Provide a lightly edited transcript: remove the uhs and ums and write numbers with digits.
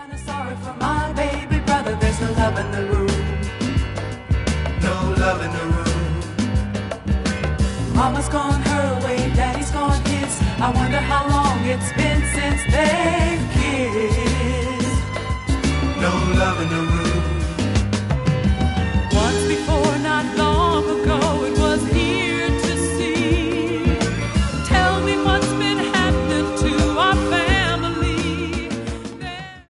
kinda sorry for my baby brother. There's no love in the room. No love in the room. Mama's gone her way, daddy's gone his. I wonder how long it's been since they've kissed.